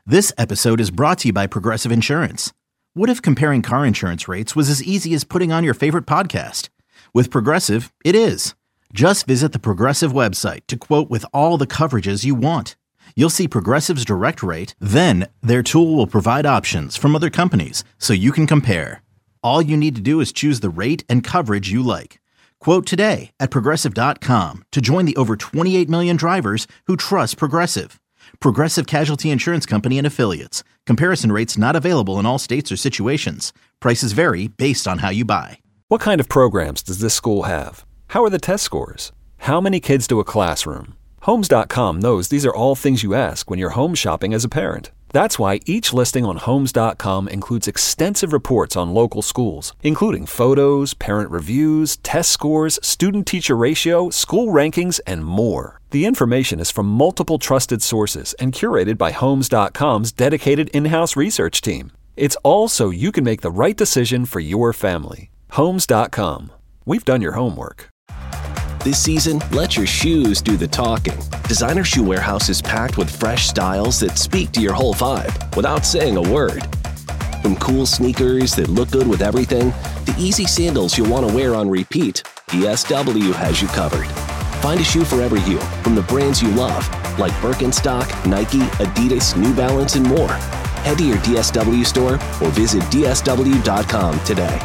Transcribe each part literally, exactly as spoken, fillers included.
This episode is brought to you by Progressive Insurance. What if comparing car insurance rates was as easy as putting on your favorite podcast? With Progressive, it is. Just visit the Progressive website to quote with all the coverages you want. You'll see Progressive's direct rate, then their tool will provide options from other companies so you can compare. All you need to do is choose the rate and coverage you like. Quote today at progressive dot com to join the over twenty-eight million drivers who trust Progressive. Progressive Casualty Insurance Company and Affiliates. Comparison rates not available in all states or situations. Prices vary based on how you buy. What kind of programs does this school have? How are the test scores? How many kids do a classroom? Homes dot com knows these are all things you ask when you're home shopping as a parent. That's why each listing on Homes dot com includes extensive reports on local schools, including photos, parent reviews, test scores, student-teacher ratio, school rankings, and more. The information is from multiple trusted sources and curated by Homes dot com's dedicated in-house research team. It's all so you can make the right decision for your family. Homes dot com. We've done your homework. This season, let your shoes do the talking. Designer Shoe Warehouse is packed with fresh styles that speak to your whole vibe without saying a word. From cool sneakers that look good with everything, to easy sandals you'll want to wear on repeat, D S W has you covered. Find a shoe for every you from the brands you love, like Birkenstock, Nike, Adidas, New Balance, and more. Head to your D S W store or visit D S W dot com today.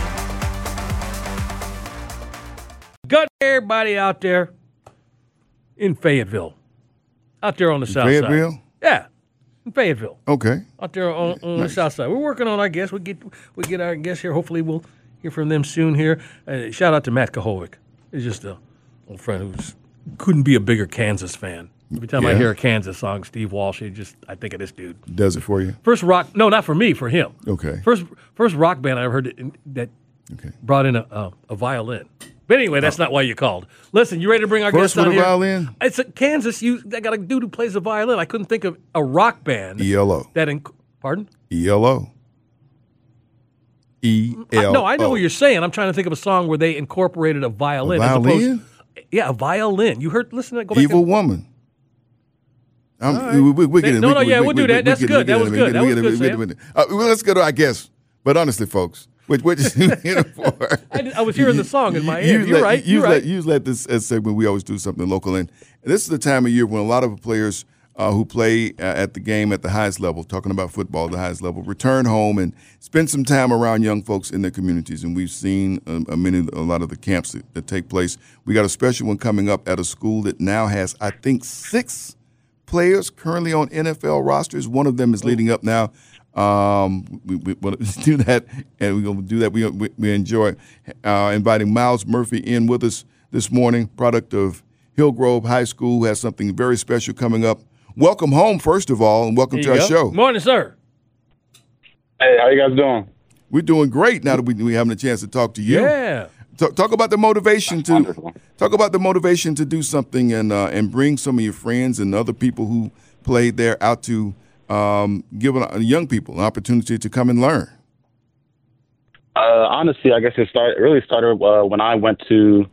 Got everybody out there in Fayetteville, out there on the south side. Fayetteville? Yeah, in Fayetteville. Okay. Out there on, on Nice. the south side. We're working on our guests. We get we get our guests here. Hopefully, we'll hear from them soon. Here, uh, shout out to Matt Kahovic. He's just a old friend who's couldn't be a bigger Kansas fan. Every time I Yeah. hear a Kansas song, Steve Walsh, he just I think of this dude. Does it for you? First rock, no, not for me, for him. Okay. First first rock band I ever heard that, that Okay. brought in a, a, a violin. But anyway, that's not why you called. Listen, you ready to bring our First guest on with a here? violin? It's a Kansas. You, I got a dude who plays the violin. I couldn't think of a rock band. E L O. That inc- pardon? E L O. E L O. No, I know what you're saying. I'm trying to think of a song where they incorporated a violin. A as opposed- violin? yeah, a violin. You heard? Listen, to go back Evil and- Woman. I'm, All right. we, we, we get it. No, We- no, we- yeah, we- we'll we- do that. we That's get it. good. We That get was it. good. We That get was it. good, We get it. Sam. We get it. Uh, well, let's go to our guest. But honestly, folks, what, what you here for? I, did- I was hearing the song in my You- ear. you You're let- right. You You're let, right. you let this as segment. We always do something local, and this is the time of year when a lot of players uh, who play uh, at the game at the highest level, talking about football at the highest level, return home and spend some time around young folks in their communities. And we've seen um, a many, a lot of the camps that, that take place. We got a special one coming up at a school that now has, I think, six players currently on N F L rosters. One of them is leading up now. Um, we, we want to do that, and we're going to do that. We, we, we enjoy uh, inviting Miles Murphy in with us this morning, product of Hillgrove High School, who has something very special coming up. Welcome home, first of all, and welcome There to you our go. show. Morning, sir. Hey, how you guys doing? We're doing great now that we we having a chance to talk to you. Yeah. Talk, talk about the motivation to Wonderful. talk about the motivation to do something and uh, and bring some of your friends and other people who played there out to um, give uh, young people an opportunity to come and learn. Uh, honestly, I guess it started it really started uh, when I went to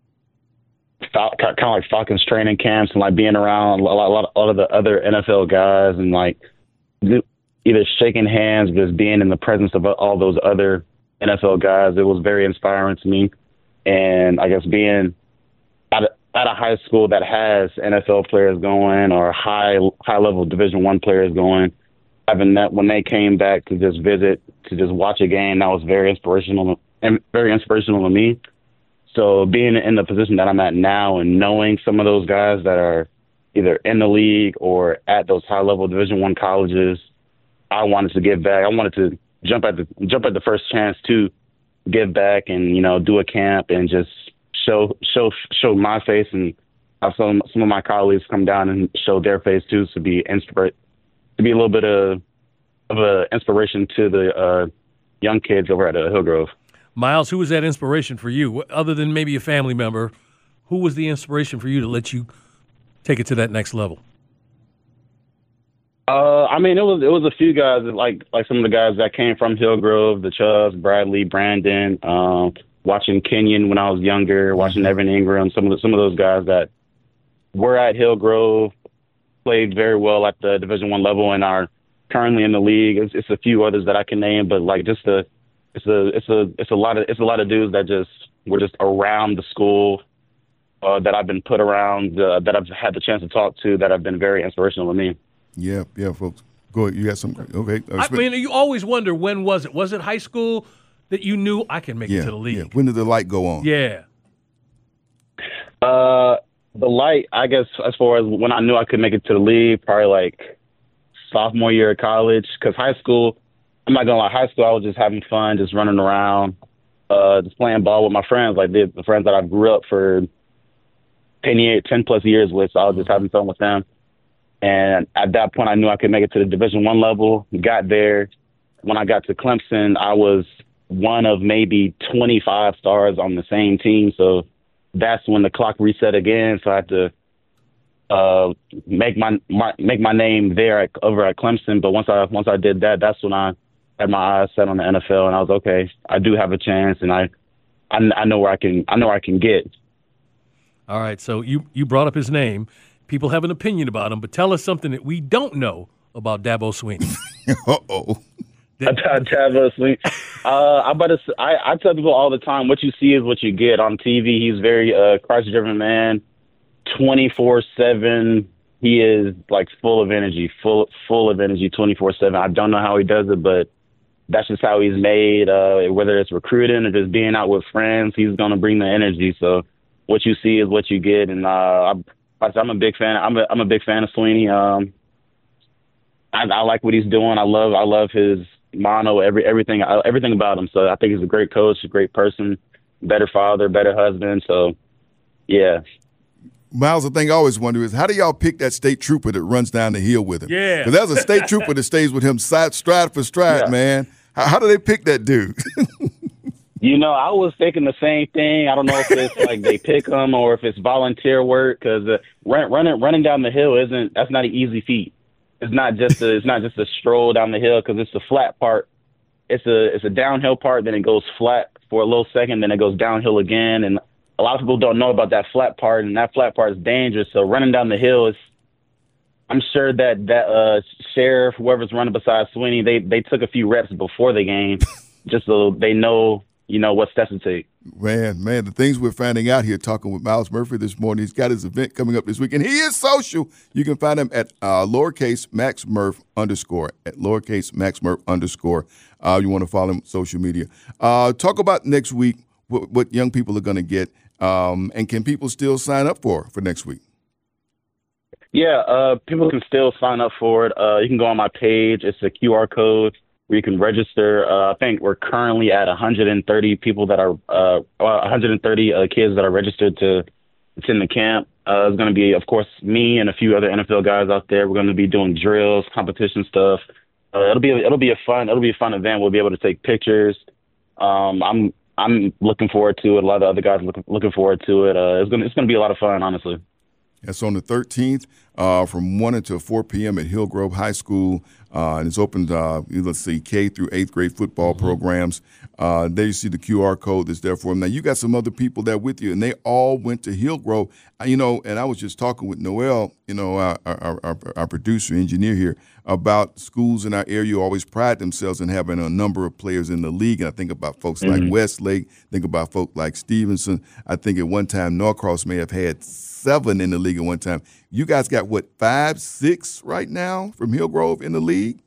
Fal- kind of like Falcons training camps and like being around a lot, a lot, a lot of the other N F L guys and like either shaking hands, just being in the presence of all those other N F L guys. It was very inspiring to me, and I guess being at a, at a high school that has N F L players going or high high level Division One players going, having that when they came back to just visit to just watch a game, that was very inspirational and very inspirational to me. So being in the position that I'm at now and knowing some of those guys that are either in the league or at those high level Division One colleges, I wanted to give back. I wanted to jump at the jump at the first chance to give back and, you know, do a camp and just show show show my face and have some some of my colleagues come down and show their face too, to be inspira- to be a little bit of of a inspiration to the uh, young kids over at uh, Hillgrove. Miles, who was that inspiration for you? Wh- Other than maybe a family member, who was the inspiration for you to let you take it to that next level? Uh, I mean, it was it was a few guys like like some of the guys that came from Hillgrove, the Chubbs, Bradley, Brandon. Um, watching Kenyon when I was younger, watching Evan Ingram, some of the, some of those guys that were at Hillgrove, played very well at the Division One level, and are currently in the league. It's, it's a few others that I can name, but like just a, it's a, it's a, it's a lot of, it's a lot of dudes that just were just around the school uh, that I've been put around, uh, that I've had the chance to talk to, that have been very inspirational to me. Yeah, yeah, folks. Go ahead. You got some. Okay. Uh, I mean, you always wonder, when was it? Was it high school that you knew I can make yeah, it to the league? Yeah. When did the light go on? Yeah. Uh, the light, I guess, as far as when I knew I could make it to the league, probably like sophomore year of college. Because high school, I'm not gonna lie, high school I was just having fun, just running around, uh, just playing ball with my friends, like the, the friends that I grew up for ten years, ten plus years with. So I was just having fun with them. And at that point, I knew I could make it to the Division One level. Got there. When I got to Clemson, I was one of maybe twenty-five stars on the same team. So that's when the clock reset again. So I had to uh, make my, my make my name there at, over at Clemson. But once I once I did that, that's when I had my eyes set on the N F L, and I was okay. I do have a chance, and I I, I know where I can I know where I can get. All right. So you you brought up his name. People have an opinion about him, but tell us something that we don't know about Dabo Swinney. Uh-oh. Dabo Swinney. Uh, I, about to, I, I tell people all the time, what you see is what you get. On T V, he's very uh, Christ-driven man, twenty-four seven. He is, like, full of energy, full full of energy twenty-four seven. I don't know how he does it, but that's just how he's made. Uh, whether it's recruiting or just being out with friends, he's going to bring the energy. So what you see is what you get, and uh, I I'm a big fan. I'm a I'm a big fan of Swinney. Um, I, I like what he's doing. I love I love his mono, every everything everything about him. So I think he's a great coach, a great person, better father, better husband. So yeah. Miles, the thing I always wonder is, how do y'all pick that state trooper that runs down the hill with him? Yeah, because there's a state trooper that stays with him side, stride for stride, yeah. man. How, how do they pick that dude? You know, I was thinking the same thing. I don't know if it's like they pick them or if it's volunteer work, because uh, run, running running down the hill isn't that's not an easy feat. It's not just a, it's not just a stroll down the hill, because it's the flat part. It's a it's a downhill part, then it goes flat for a little second, then it goes downhill again. And a lot of people don't know about that flat part, and that flat part is dangerous. So running down the hill is, I'm sure that that uh, sheriff, whoever's running beside Swinney, they they took a few reps before the game, just so they know. You know, what steps to take. Man, man, the things we're finding out here talking with Miles Murphy this morning. He's got his event coming up this week, and he is social. You can find him at uh, lowercase Max Murph underscore, at lowercase Max Murph underscore. Uh, you want to follow him on social media. Uh, talk about next week, what, what young people are going to get, um, and can people still sign up for for next week? Yeah, uh, people can still sign up for it. Uh, you can go on my page. It's a Q R code where you can register. Uh, I think we're currently at one hundred thirty people that are, uh, one hundred thirty uh, kids that are registered to attend the camp. Uh, there's going to be, of course, me and a few other N F L guys out there. We're going to be doing drills, competition stuff. Uh, it'll be a, it'll be a fun it'll be a fun event. We'll be able to take pictures. Um, I'm I'm looking forward to it. A lot of other guys looking looking forward to it. Uh, it's gonna it's gonna be a lot of fun, honestly. It's on the thirteenth uh, from one until four p.m. at Hillgrove High School. Uh, and it's open to, uh, let's see, K through eighth grade football mm-hmm. programs. Uh, there you see the Q R code that's there for them. Now, you got some other people there with you, and they all went to Hillgrove. You know, and I was just talking with Noel, you know, our, our, our, our producer, engineer here, about schools in our area who always pride themselves in having a number of players in the league. And I think about folks mm-hmm. like Westlake, think about folks like Stevenson. I think at one time Norcross may have had seven in the league at one time. You guys got, what, five, six right now from Hillgrove in the league?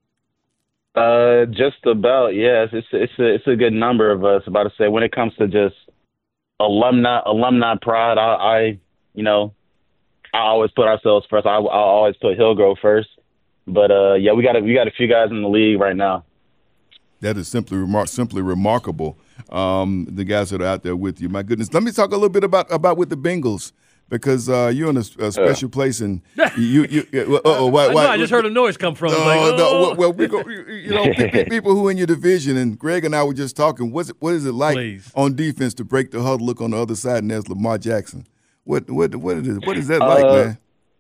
Uh, just about, yes. It's it's a it's a good number of us. About to say, when it comes to just alumni alumni pride, I, I you know I always put ourselves first. I I always put Hillgrove first. But uh, yeah, we got a, we got a few guys in the league right now. That is simply remar- simply remarkable. Um, the guys that are out there with you, my goodness. Let me talk a little bit about about with the Bengals. Because uh, you're in a, a special uh. place, and you, you, you uh-oh, why, why, I, know, I just heard a noise come from. Uh, like, oh. no, well, well, we go, you know, people who are in your division, and Greg and I were just talking. What's it, what is it like Please. on defense to break the huddle, look on the other side, and there's Lamar Jackson? What, what, what is, what is that like, uh, man?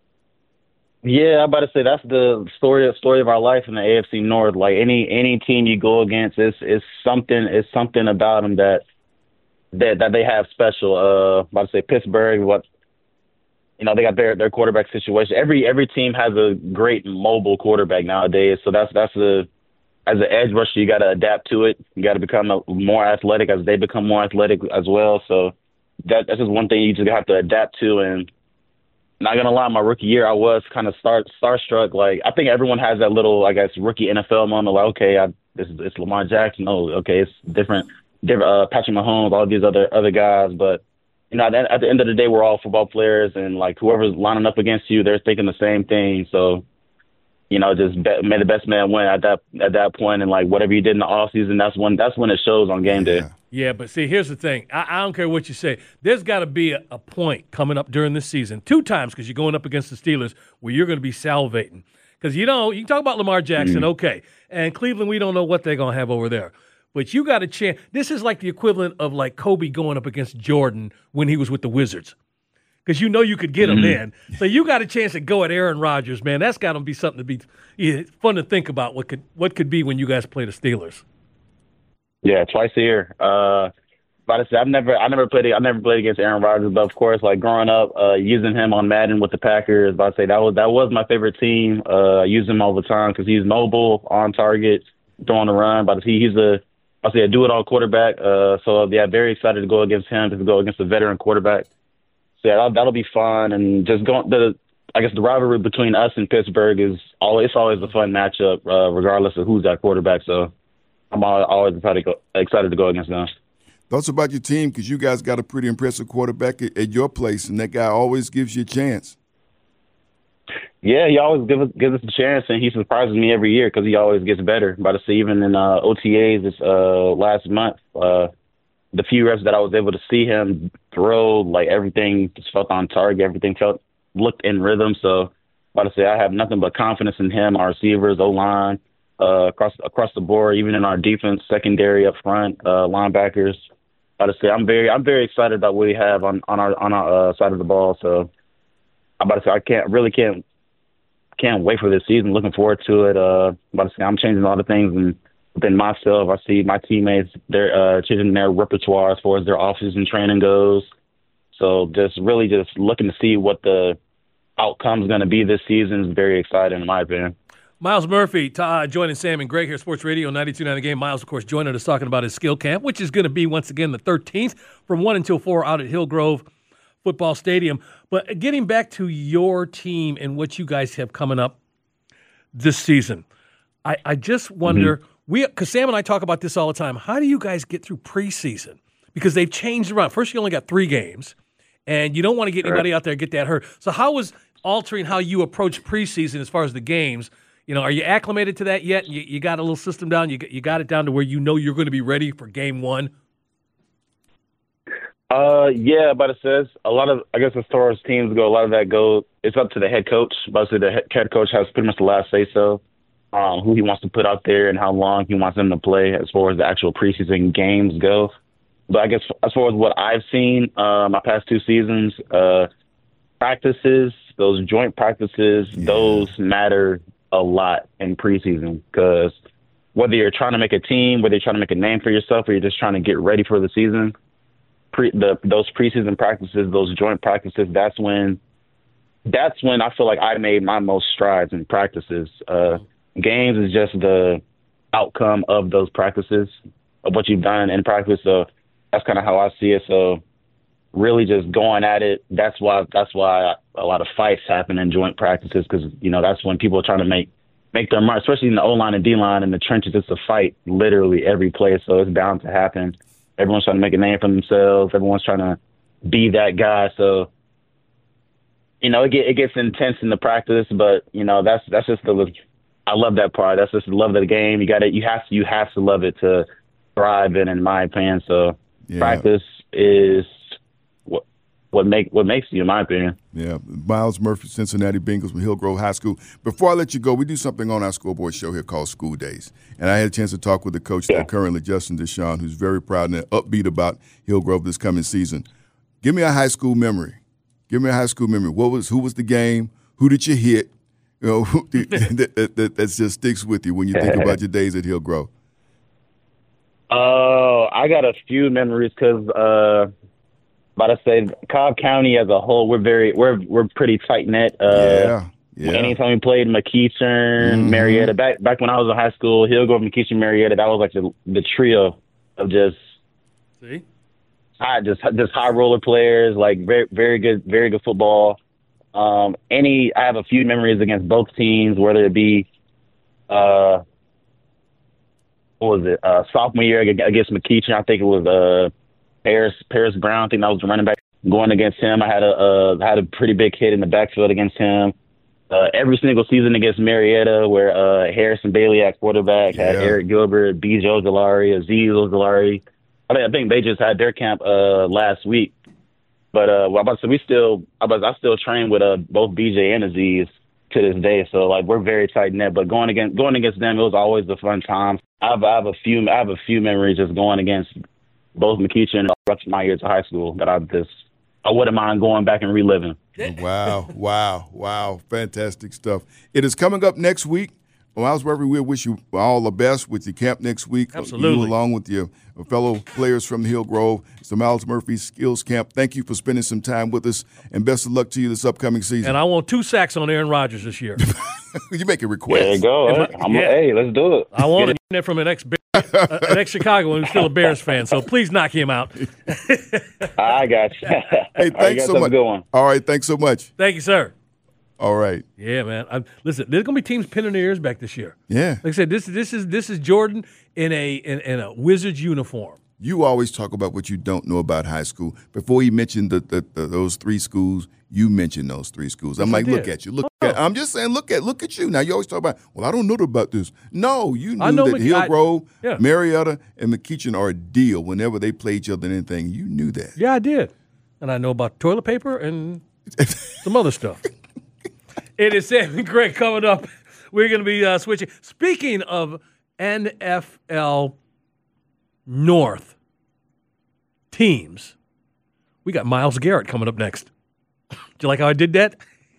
Yeah, I'm about to say that's the story story of our life in the A F C North. Like any any team you go against, it's it's something it's something about them that that that they have special. Uh, I'm about to say Pittsburgh, what. you know, they got their, their quarterback situation. Every every team has a great mobile quarterback nowadays. So that's that's a as an edge rusher, you got to adapt to it. You got to become a, more athletic as they become more athletic as well. So that that's just one thing you just have to adapt to. And not gonna lie, my rookie year I was kind of star starstruck. Like I think everyone has that little, I guess, rookie N F L moment. Like okay, I, this is it's Lamar Jackson. Oh, okay, it's different. Different. Uh, Patrick Mahomes, all these other other guys, but. You know, at the end of the day, we're all football players, and like whoever's lining up against you, they're thinking the same thing. So, you know, just bet, may the best man win at that at that point, and like whatever you did in the off season, that's when that's when it shows on game day. Yeah, but see, here's the thing. I, I don't care what you say. There's got to be a, a point coming up during this season, two times because you're going up against the Steelers, where you're going to be salivating. Because you know, you can talk about Lamar Jackson, mm-hmm. okay, and Cleveland, we don't know what they're going to have over there. But you got a chance. This is like the equivalent of like Kobe going up against Jordan when he was with the Wizards. Because you know you could get him mm-hmm. in. So you got a chance to go at Aaron Rodgers, man. That's got to be something to be yeah, fun to think about what could what could be when you guys play the Steelers. Yeah, twice a year. Uh, but I said, I've never I never played I never played against Aaron Rodgers, but of course, like growing up, uh, using him on Madden with the Packers, but I say that was that was my favorite team. Uh, I use him all the time because he's mobile, on target, throwing the run. But he, he's a I'll say a do-it-all quarterback. Uh, so, yeah, very excited to go against him, to go against a veteran quarterback. So, yeah, that'll, that'll be fun. And just going the, I guess the rivalry between us and Pittsburgh is always, it's always a fun matchup, uh, regardless of who's that quarterback. So, I'm always excited to go, excited to go against them. Thoughts about your team, because you guys got a pretty impressive quarterback at, at your place, and that guy always gives you a chance. Yeah, he always gives us, gives us a chance, and he surprises me every year because he always gets better. But I see even in uh, O T As this uh, last month, uh, the few reps that I was able to see him throw, like everything just felt on target, everything felt looked in rhythm. So, but I say I have nothing but confidence in him, our receivers, O-line, uh, across across the board, even in our defense, secondary, up front, uh, linebackers. But I say I'm very I'm very excited about what we have on on our on our uh, side of the ball. So, I'm about to say I can't really can't. Can't wait for this season. Looking forward to it. Uh, about to say I'm changing a lot of things and within myself. I see my teammates, they're uh, changing their repertoire as far as their off-season training goes. So just really just looking to see what the outcome is going to be this season is very exciting in my opinion. Myles Murphy uh, joining Sam and Greg here, Sports Radio ninety-two point nine The Game. Myles, of course, joining us talking about his skill camp, which is going to be once again the thirteenth from one until four out at Hillgrove Football Stadium. But getting back to your team and what you guys have coming up this season, I, I just wonder, mm-hmm. we because Sam and I talk about this all the time, how do you guys get through preseason? Because they've changed around. First, you only got three games, and you don't want to get anybody out there get that hurt. So how was altering how you approach preseason as far as the games? You know, are you acclimated to that yet? You, you got a little system down? You, you got it down to where you know you're going to be ready for game one? Uh, yeah, but it says a lot of, I guess as far as teams go, a lot of that goes, it's up to the head coach. Basically, the head coach has pretty much the last say so, um, who he wants to put out there and how long he wants them to play as far as the actual preseason games go. But I guess as far as what I've seen, uh, my past two seasons, uh, practices, those joint practices, yeah. those matter a lot in preseason because whether you're trying to make a team, whether you're trying to make a name for yourself, or you're just trying to get ready for the season, Pre, the, those preseason practices, those joint practices, that's when that's when I feel like I made my most strides in practices. Uh, games is just the outcome of those practices, of what you've done in practice. So that's kind of how I see it. So really just going at it, that's why that's why a lot of fights happen in joint practices because, you know, that's when people are trying to make, make their mark, especially in the O-line and D-line in the trenches. It's a fight literally every play, so it's bound to happen. Everyone's trying to make a name for themselves. Everyone's trying to be that guy. So, you know, it, get, it gets intense in the practice, but, you know, that's that's just the – I love that part. That's just the love of the game. You got it. You have to, you have to love it to thrive in, in my opinion. So yeah. practice is what what make what makes you, in my opinion. Yeah, Myles Murphy, Cincinnati Bengals from Hillgrove High School. Before I let you go, we do something on our scoreboard show here called School Days. And I had a chance to talk with the coach yeah. there currently, Justin Deshawn, who's very proud and upbeat about Hillgrove this coming season. Give me a high school memory. Give me a high school memory. What was who was the game? Who did you hit? You know, that, that, that, that just sticks with you when you think about your days at Hillgrove. Oh, uh, I got a few memories because uh, about to say Cobb County as a whole, we're very we're we're pretty tight knit. Uh, yeah, yeah. Anytime we played McEachern, mm-hmm. Marietta, back back when I was in high school, Hillgrove, McEachern, Marietta, that was like the the trio of just see, high, just just high roller players, like very very good very good football. Um, any I have a few memories against both teams, whether it be uh, what was it uh, sophomore year against McEachern, I think it was uh. Paris Paris Brown, I think that was the running back. Going against him, I had a uh, had a pretty big hit in the backfield against him. Uh, every single season against Marietta, where uh, Harrison Bailey at quarterback, yeah. had Eric Gilbert, B J Ojolari, Aziz Ojolari. I think I think they just had their camp uh, last week. But uh, well, about to say, we still I was I still train with uh, both B J and Aziz to this day. So like we're very tight knit. But going against going against them, it was always a fun time. I have, I have a few I have a few memories just going against both McEachern and rest of my years of high school that I just I wouldn't mind going back and reliving. Wow, wow, wow. Fantastic stuff. It is coming up next week. Miles Murphy, we wish you all the best with your camp next week. Absolutely. You along with your fellow players from Hillgrove. It's the Miles Murphy Skills Camp. Thank you for spending some time with us, and best of luck to you this upcoming season. And I want two sacks on Aaron Rodgers this year. You make a request. There you go. I, I'm, yeah. Hey, let's do it. I want it that from an ex uh, an ex Chicagoan who's still a Bears fan. So please knock him out. I got you. Hey, thanks so much. A good one. All right, thanks so much. Thank you, sir. All right. Yeah, man. I, listen, there's gonna be teams pinning their ears back this year. Yeah. Like I said, this this is this is Jordan in a in, in a Wizards uniform. You always talk about what you don't know about high school. Before he mentioned the, the, the, those three schools, you mentioned those three schools. I'm Yes, I like, did. look at you. Look Oh. at. I'm just saying, look at look at you. Now you always talk about, well, I don't know about this. No, you I knew know that Mc- I- Hillgrove, yeah. Marietta, and McEachern are a deal whenever they play each other in anything. You knew that. Yeah, I did, and I know about toilet paper and some other stuff. It is Sam and Greg coming up. We're going to be uh, switching. Speaking of N F L North teams, we got Myles Garrett coming up next. Do you like how I did that?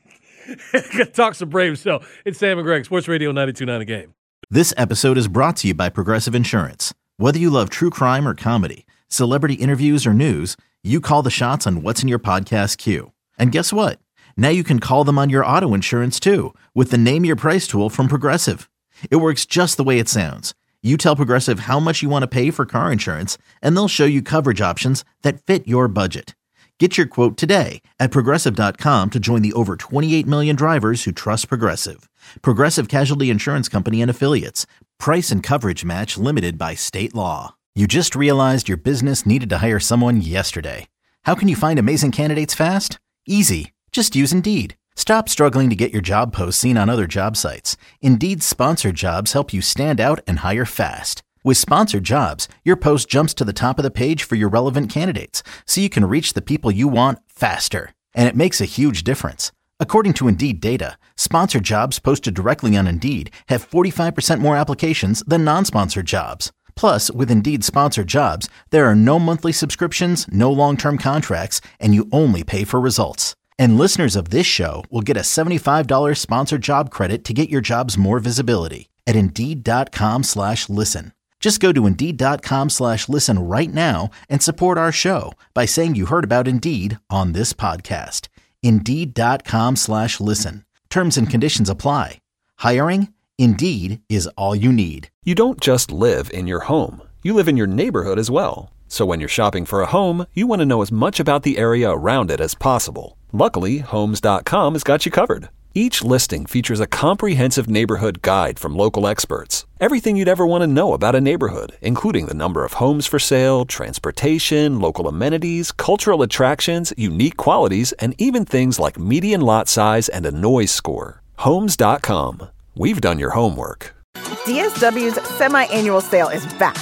Talk some Braves. So it's Sam and Greg, Sports Radio ninety-two point nine The Game. This episode is brought to you by Progressive Insurance. Whether you love true crime or comedy, celebrity interviews or news, you call the shots on what's in your podcast queue. And guess what? Now you can call them on your auto insurance too with the Name Your Price tool from Progressive. It works just the way it sounds. You tell Progressive how much you want to pay for car insurance, and they'll show you coverage options that fit your budget. Get your quote today at Progressive dot com to join the over twenty-eight million drivers who trust Progressive. Progressive Casualty Insurance Company and Affiliates. Price and coverage match limited by state law. You just realized your business needed to hire someone yesterday. How can you find amazing candidates fast? Easy. Just use Indeed. Stop struggling to get your job posts seen on other job sites. Indeed's sponsored jobs help you stand out and hire fast. With sponsored jobs, your post jumps to the top of the page for your relevant candidates, so you can reach the people you want faster. And it makes a huge difference. According to Indeed data, sponsored jobs posted directly on Indeed have forty-five percent more applications than non-sponsored jobs. Plus, with Indeed sponsored jobs, there are no monthly subscriptions, no long-term contracts, and you only pay for results. And listeners of this show will get a seventy-five dollars sponsored job credit to get your jobs more visibility at Indeed.com slash listen. Just go to Indeed.com slash listen right now and support our show by saying you heard about Indeed on this podcast. Indeed.com slash listen. Terms and conditions apply. Hiring? Indeed is all you need. You don't just live in your home. You live in your neighborhood as well. So when you're shopping for a home, you want to know as much about the area around it as possible. Luckily, Homes dot com has got you covered. Each listing features a comprehensive neighborhood guide from local experts. Everything you'd ever want to know about a neighborhood, including the number of homes for sale, transportation, local amenities, cultural attractions, unique qualities, and even things like median lot size and a noise score. Homes dot com. We've done your homework. D S W's semi-annual sale is back.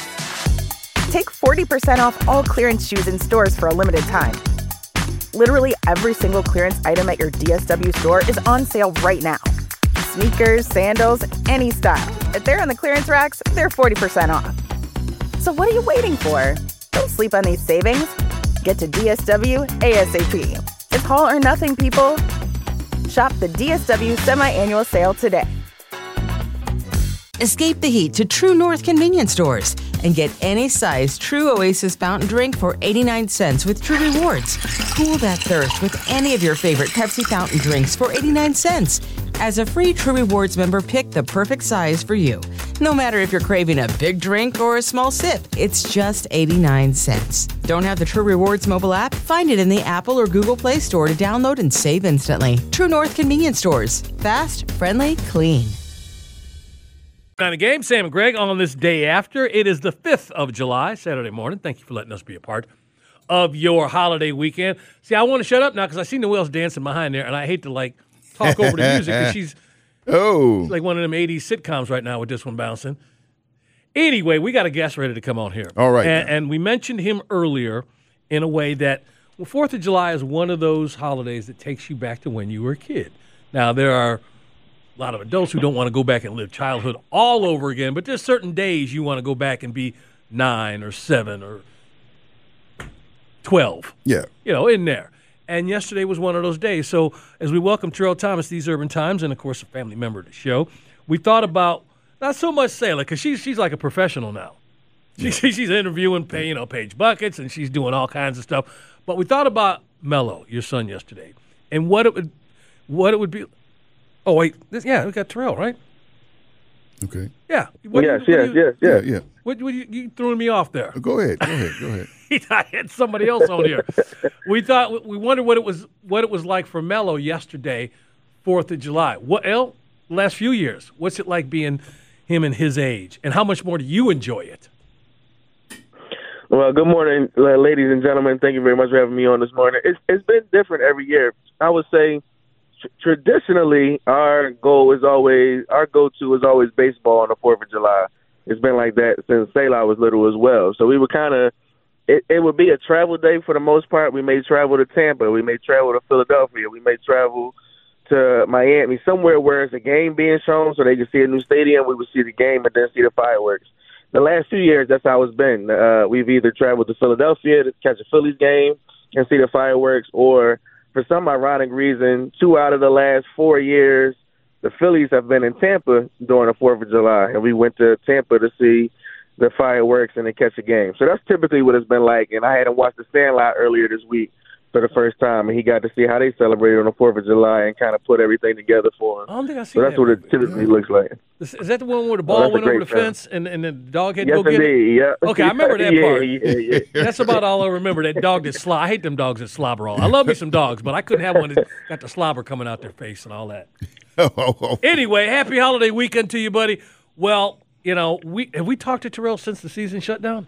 Take forty percent off all clearance shoes in stores for a limited time. Literally every single clearance item at your D S W store is on sale right now. Sneakers, sandals, any style. If they're on the clearance racks, they're forty percent off. So what are you waiting for? Don't sleep on these savings. Get to D S W ASAP. It's all or nothing, people. Shop the D S W semi-annual sale today. Escape the heat to True North convenience stores and get any size True Oasis fountain drink for eighty-nine cents with True Rewards. Cool that thirst with any of your favorite Pepsi fountain drinks for eighty-nine cents. As a free True Rewards member, pick the perfect size for you. No matter if you're craving a big drink or a small sip, it's just eighty-nine cents. Don't have the True Rewards mobile app? Find it in the Apple or Google Play Store to download and save instantly. True North convenience stores. Fast, friendly, clean. On the game, Sam and Greg on this day after. It is the fifth of July, Saturday morning. Thank you for letting us be a part of your holiday weekend. See, I want to shut up now because I see Noelle's dancing behind there, and I hate to, like, talk over the music because she's, oh. she's like one of them eighties sitcoms right now with this one bouncing. Anyway, we got a guest ready to come on here. All right. And, and we mentioned him earlier in a way that well, fourth of July is one of those holidays that takes you back to when you were a kid. Now, there are a lot of adults who don't want to go back and live childhood all over again, but there's certain days you want to go back and be nine or seven or twelve. Yeah. You know, in there. And yesterday was one of those days. So as we welcome Terrell Thomas, These Urban Times, and, of course, a family member of the show, we thought about not so much Sailor, because she's, she's like a professional now. She, yeah. She's interviewing, you know, Paige Buckets, and she's doing all kinds of stuff. But we thought about Mello, your son, yesterday, and what it would, what it would be. Oh, wait. This, yeah, we got Terrell, right? Okay. Yeah. What, yes, what yes, you, yes, yes, yeah, yeah. What, what you, you throwing me off there? Go ahead. Go ahead. Go ahead. I had somebody else on here. We thought we wondered what it was what it was like for Mello yesterday, Fourth of July. What El? Last few years, what's it like being him and his age, and how much more do you enjoy it? Well, good morning, ladies and gentlemen. Thank you very much for having me on this morning. It's it's been different every year. I would say traditionally, our goal is always our go-to is always baseball on the Fourth of July. It's been like that since Selah was little as well. So we would kind of it, it would be a travel day for the most part. We may travel to Tampa, we may travel to Philadelphia, we may travel to Miami, somewhere where it's a game being shown, so they can see a new stadium. We would see the game and then see the fireworks. The last few years, that's how it's been. Uh, we've either traveled to Philadelphia to catch a Phillies game and see the fireworks, or for some ironic reason, two out of the last four years, the Phillies have been in Tampa during the Fourth of July, and we went to Tampa to see the fireworks and to catch a game. So that's typically what it's been like. And I had him watch The Sandlot earlier this week for the first time, and he got to see how they celebrated on the Fourth of July and kind of put everything together for him. I don't think I see so that's that what movie. it typically looks like. Is that the one where the ball oh, went over the film. fence and, and the dog had to yes, go get indeed. it? Yeah. Okay, I remember that yeah, part. Yeah, yeah. That's about all I remember, that dog that slobber. I hate them dogs that slobber all. I love me some dogs, but I couldn't have one that got the slobber coming out their face and all that. Anyway, happy holiday weekend to you, buddy. Well, you know, we have we talked to Terrell since the season shut down?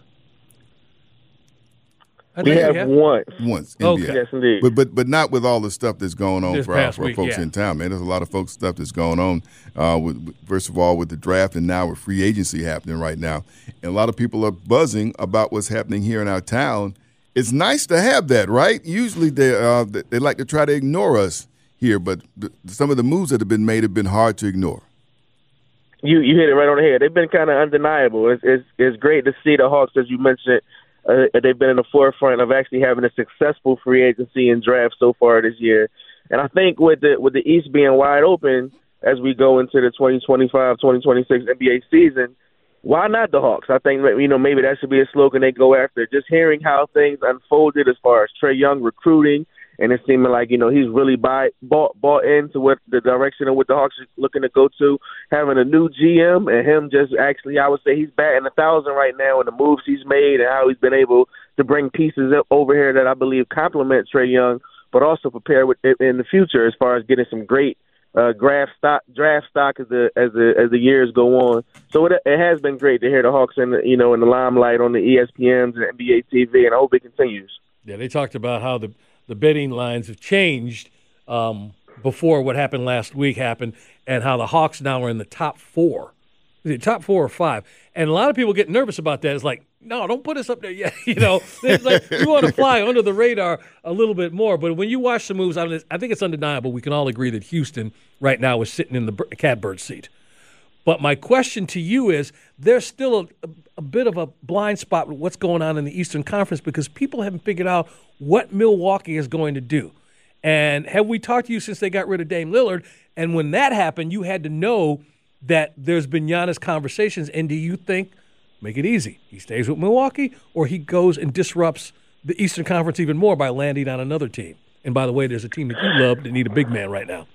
I We think have, have once. Once. Okay. N B A. Yes, indeed. But but but not with all the stuff that's going on This for our, past for our week, folks yeah. in town, man. There's a lot of folks stuff that's going on. Uh, with, with- first of all, with the draft, and now with free agency happening right now, and a lot of people are buzzing about what's happening here in our town. It's nice to have that, right? Usually they uh, they they like to try to ignore us here, but th- some of the moves that have been made have been hard to ignore. You you hit it right on the head. They've been kind of undeniable. It's, it's it's great to see the Hawks, as you mentioned. Uh, they've been in the forefront of actually having a successful free agency and draft so far this year. And I think with the with the East being wide open as we go into the twenty twenty-five twenty twenty-six N B A season, why not the Hawks? I think that, you know, maybe that should be a slogan they go after. Just hearing how things unfolded as far as Trae Young recruiting, and it seeming like, you know, he's really buy, bought bought into what the direction of what the Hawks are looking to go to. Having a new G M and him just actually, I would say he's batting a thousand right now in the moves he's made and how he's been able to bring pieces up over here that I believe complement Trae Young, but also prepare with it in the future as far as getting some great uh, draft stock, draft stock as the as the as the years go on. So it, it has been great to hear the Hawks in the, you know, in the limelight on the E S P Ns and N B A T V, and I hope it continues. Yeah, they talked about how the, the betting lines have changed um, before what happened last week happened, and how the Hawks now are in the top four. Is it top four or five? And a lot of people get nervous about that. It's like, no, don't put us up there yet. You know, it's like we want to fly under the radar a little bit more. But when you watch the moves, I mean, I think it's undeniable. We can all agree that Houston right now is sitting in the bir- catbird seat. But my question to you is, there's still a, a, a bit of a blind spot with what's going on in the Eastern Conference because people haven't figured out what Milwaukee is going to do. And have we talked to you since they got rid of Dame Lillard? And when that happened, you had to know that there's been Giannis conversations, and do you think, make it easy, he stays with Milwaukee or he goes and disrupts the Eastern Conference even more by landing on another team? And by the way, there's a team that you love that need a big man right now.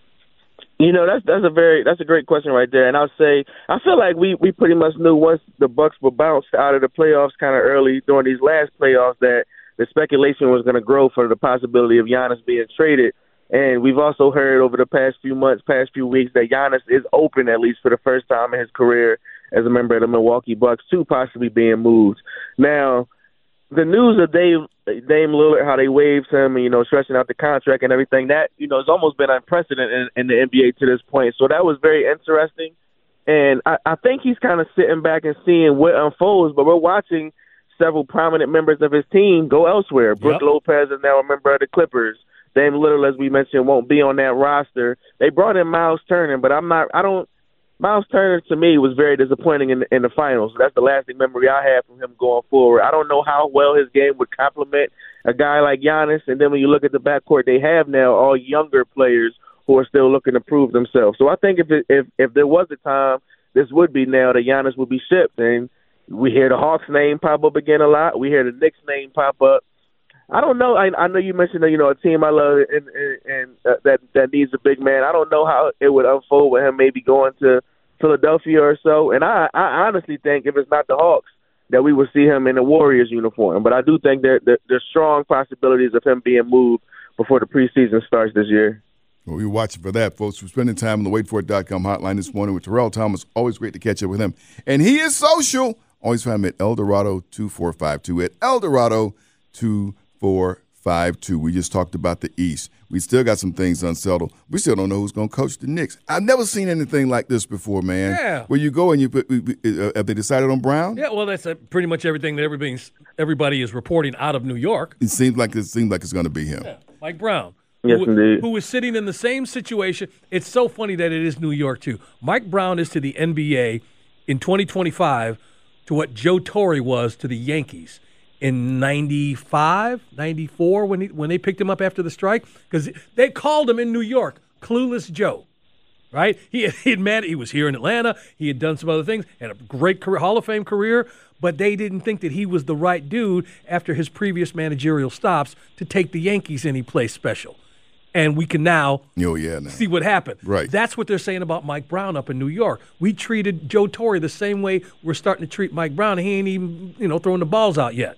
You know, that's that's a very that's a great question right there. And I'll say I feel like we, we pretty much knew once the Bucks were bounced out of the playoffs kind of early during these last playoffs that the speculation was going to grow for the possibility of Giannis being traded. And we've also heard over the past few months, past few weeks, that Giannis is open, at least for the first time in his career as a member of the Milwaukee Bucks, to possibly being moved. Now, the news of Dave, Dame Lillard, how they waived him, and, you know, stretching out the contract and everything, that, you know, has almost been unprecedented in, in the N B A to this point. So that was very interesting. And I, I think he's kind of sitting back and seeing what unfolds, but we're watching several prominent members of his team go elsewhere. Brook Yep. Lopez is now a member of the Clippers. Dame Lillard, as we mentioned, won't be on that roster. They brought in Miles Turner, but I'm not. I don't. Miles Turner to me was very disappointing in the, in the finals. That's the lasting memory I have from him going forward. I don't know how well his game would complement a guy like Giannis. And then when you look at the backcourt they have now, all younger players who are still looking to prove themselves. So I think if it, if if there was a time, this would be now that Giannis would be shipped. And we hear the Hawks name pop up again a lot. We hear the Knicks name pop up. I don't know. I, I know you mentioned, you know, a team I love and, and, and uh, that that needs a big man. I don't know how it would unfold with him maybe going to Philadelphia or so. And I, I honestly think if it's not the Hawks, that we will see him in a Warriors uniform. But I do think that, that there's strong possibilities of him being moved before the preseason starts this year. Well, we're watching for that, folks. We're spending time on the wait for it dot com hotline this morning with Terrell Thomas. Always great to catch up with him. And he is social. Always find him at Eldorado two four five two. At Eldorado two four five two. We just talked about the East. We still got some things unsettled. We still don't know who's going to coach the Knicks. I've never seen anything like this before, man. Yeah. Where you go and you put, uh, have they decided on Brown? Yeah, well, that's uh, pretty much everything that everybody's, everybody is reporting out of New York. It seems like it seems like it's going to be him. Yeah, Mike Brown. Yes, who, indeed. who is sitting in the same situation. It's so funny that it is New York, too. Mike Brown is to the N B A in twenty twenty-five to what Joe Torre was to the Yankees in ninety-five, ninety-four when he, when they picked him up after the strike, because they called him in New York Clueless Joe, right? He, he had mad, he was here in Atlanta. He had done some other things, had a great career, Hall of Fame career, but they didn't think that he was the right dude after his previous managerial stops to take the Yankees any place special. And we can now Oh, yeah, now. see what happened. Right. That's what they're saying about Mike Brown up in New York. We treated Joe Torre the same way we're starting to treat Mike Brown. He ain't even, you know, throwing the balls out yet.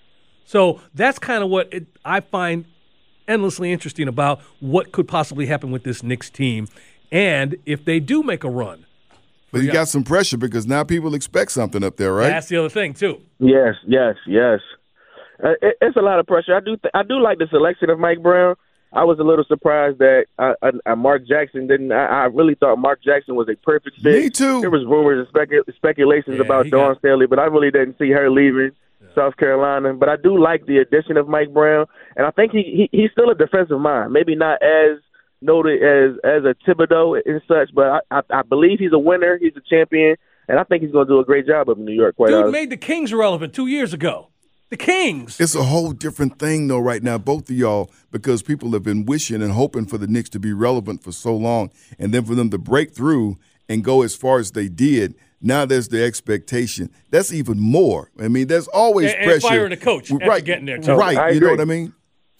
So that's kind of what it, I find endlessly interesting about what could possibly happen with this Knicks team, and if they do make a run. But you got some pressure because now people expect something up there, right? That's the other thing too. Yes, yes, yes. Uh, it, it's a lot of pressure. I do th- I do like the selection of Mike Brown. I was a little surprised that uh, uh, Mark Jackson didn't. I, I really thought Mark Jackson was a perfect fit. Me too. There was rumors and specu- speculations Yeah, about he Dawn got- Staley, but I really didn't see her leaving South Carolina. But I do like the addition of Mike Brown, and I think he, he he's still a defensive mind. Maybe not as noted as as a Thibodeau and such, but I, I, I believe he's a winner. He's a champion, and I think he's going to do a great job up in New York. Quite Dude honestly. made the Kings relevant two years ago. The Kings. It's a whole different thing, though, right now, both of y'all, because people have been wishing and hoping for the Knicks to be relevant for so long, and then for them to break through and go as far as they did. Now there's the expectation. That's even more. I mean, there's always And- and pressure. firing a coach after right, getting there, too. Right, I you know agree. what I mean?